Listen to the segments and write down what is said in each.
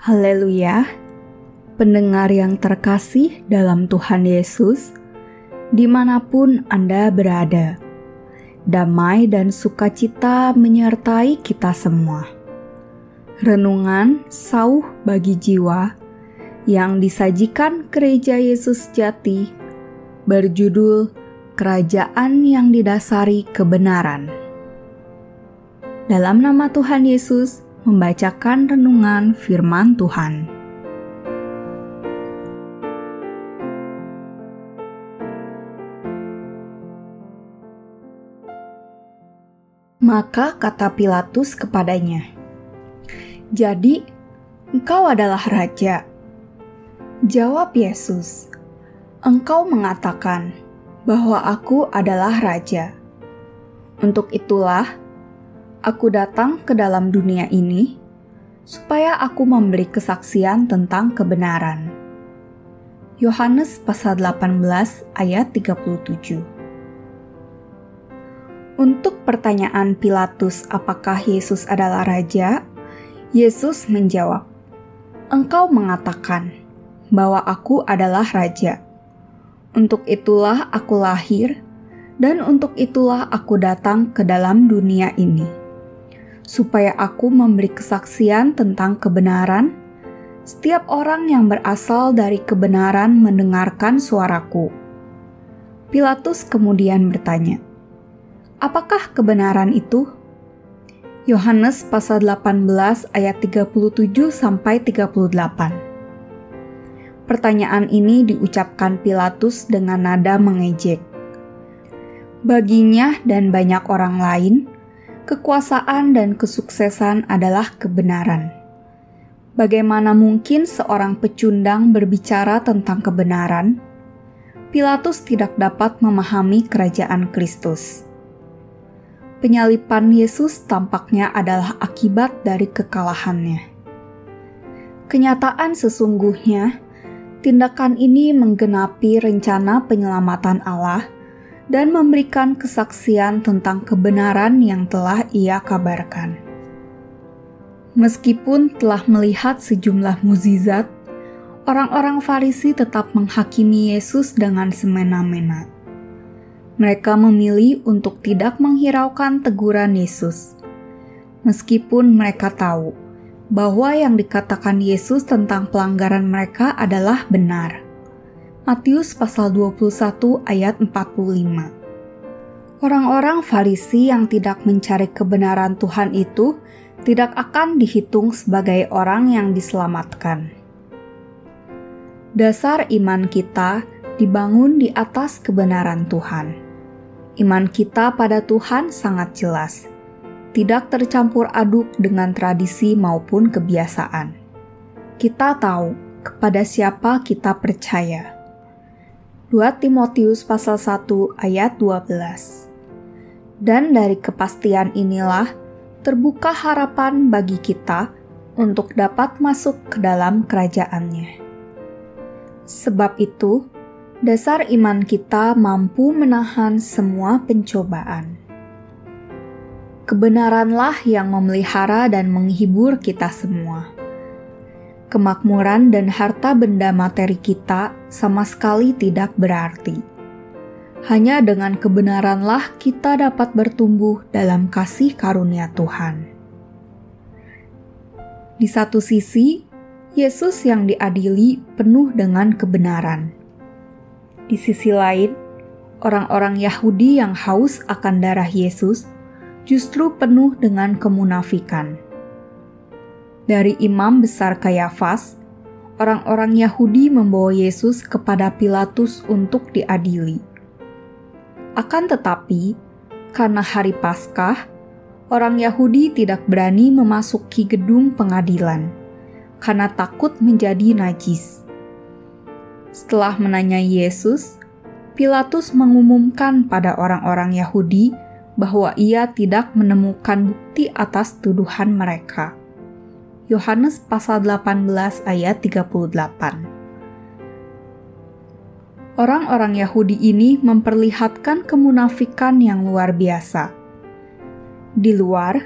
Haleluya, pendengar yang terkasih dalam Tuhan Yesus, dimanapun Anda berada, damai dan sukacita menyertai kita semua. Renungan sauh bagi jiwa yang disajikan Gereja Yesus Jati berjudul Kerajaan yang Didasari Kebenaran. Dalam nama Tuhan Yesus, membacakan renungan firman Tuhan. Maka kata Pilatus kepadanya, "Jadi, engkau adalah raja?" Jawab Yesus, "Engkau mengatakan bahwa aku adalah raja. Untuk itulah aku datang ke dalam dunia ini, supaya aku memberi kesaksian tentang kebenaran." Yohanes pasal 18 ayat 37. Untuk pertanyaan Pilatus apakah Yesus adalah raja, Yesus menjawab, "Engkau mengatakan bahwa aku adalah raja. Untuk itulah aku lahir, dan untuk itulah aku datang ke dalam dunia ini, supaya aku memberi kesaksian tentang kebenaran. Setiap orang yang berasal dari kebenaran mendengarkan suaraku." Pilatus kemudian bertanya, "Apakah kebenaran itu?" Yohanes pasal 18 ayat 37-38. Pertanyaan ini diucapkan Pilatus dengan nada mengejek. Baginya dan banyak orang lain, kekuasaan dan kesuksesan adalah kebenaran. Bagaimana mungkin seorang pecundang berbicara tentang kebenaran? Pilatus tidak dapat memahami kerajaan Kristus. Penyaliban Yesus tampaknya adalah akibat dari kekalahannya. Kenyataan sesungguhnya, tindakan ini menggenapi rencana penyelamatan Allah dan memberikan kesaksian tentang kebenaran yang telah Ia kabarkan. Meskipun telah melihat sejumlah mukjizat, orang-orang Farisi tetap menghakimi Yesus dengan semena-mena. Mereka memilih untuk tidak menghiraukan teguran Yesus, meskipun mereka tahu bahwa yang dikatakan Yesus tentang pelanggaran mereka adalah benar. Matius pasal 21 ayat 45. Orang-orang Farisi yang tidak mencari kebenaran Tuhan itu tidak akan dihitung sebagai orang yang diselamatkan. Dasar iman kita dibangun di atas kebenaran Tuhan. Iman kita pada Tuhan sangat jelas, tidak tercampur aduk dengan tradisi maupun kebiasaan. Kita tahu kepada siapa kita percaya. 2 Timotius pasal 1 ayat 12. Dan dari kepastian inilah terbuka harapan bagi kita untuk dapat masuk ke dalam kerajaan-Nya. Sebab itu, dasar iman kita mampu menahan semua pencobaan. Kebenaranlah yang memelihara dan menghibur kita semua. Kemakmuran dan harta benda materi kita sama sekali tidak berarti. Hanya dengan kebenaranlah kita dapat bertumbuh dalam kasih karunia Tuhan. Di satu sisi, Yesus yang diadili penuh dengan kebenaran. Di sisi lain, orang-orang Yahudi yang haus akan darah Yesus justru penuh dengan kemunafikan. Dari imam besar Kayafas, orang-orang Yahudi membawa Yesus kepada Pilatus untuk diadili. Akan tetapi, karena hari Paskah, orang Yahudi tidak berani memasuki gedung pengadilan, karena takut menjadi najis. Setelah menanyai Yesus, Pilatus mengumumkan pada orang-orang Yahudi bahwa ia tidak menemukan bukti atas tuduhan mereka. Yohanes pasal 18 ayat 38. Orang-orang Yahudi ini memperlihatkan kemunafikan yang luar biasa. Di luar,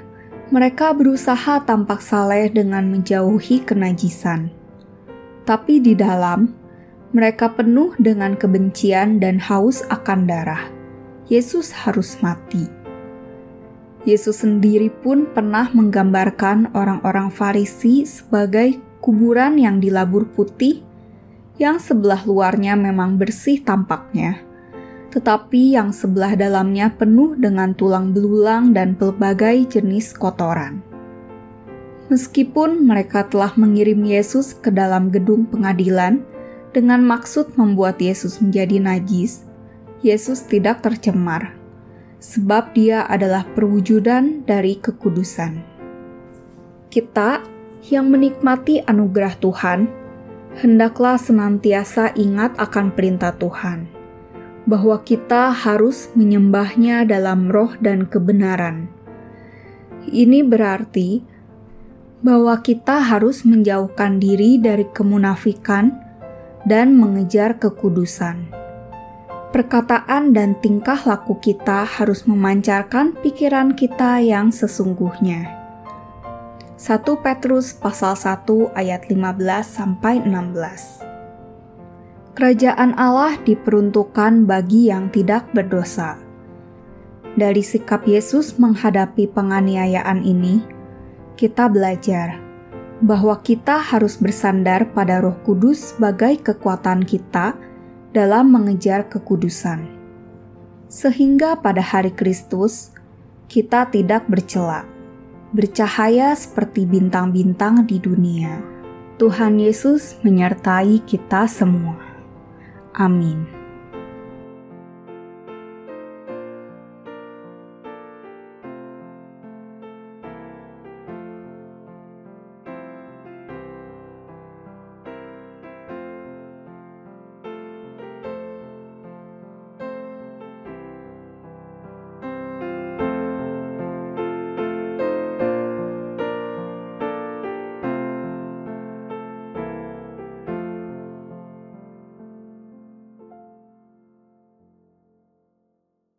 Mereka berusaha tampak saleh dengan menjauhi kenajisan. Tapi di dalam, mereka penuh dengan kebencian dan haus akan darah. Yesus harus mati. Yesus sendiri pun pernah menggambarkan orang-orang Farisi sebagai kuburan yang dilabur putih, yang sebelah luarnya memang bersih tampaknya, tetapi yang sebelah dalamnya penuh dengan tulang belulang dan pelbagai jenis kotoran. Meskipun mereka telah mengirim Yesus ke dalam gedung pengadilan dengan maksud membuat Yesus menjadi najis, Yesus tidak tercemar, sebab Dia adalah perwujudan dari kekudusan. Kita yang menikmati anugerah Tuhan, hendaklah senantiasa ingat akan perintah Tuhan, bahwa kita harus menyembah-Nya dalam roh dan kebenaran. Ini berarti bahwa kita harus menjauhkan diri dari kemunafikan dan mengejar kekudusan. Perkataan dan tingkah laku kita harus memancarkan pikiran kita yang sesungguhnya. 1 Petrus pasal 1 ayat 15-16. Kerajaan Allah diperuntukkan bagi yang tidak berdosa. Dari sikap Yesus menghadapi penganiayaan ini, kita belajar bahwa kita harus bersandar pada Roh Kudus sebagai kekuatan kita dalam mengejar kekudusan. Sehingga pada hari Kristus, kita tidak bercela, bercahaya seperti bintang-bintang di dunia. Tuhan Yesus menyertai kita semua. Amin.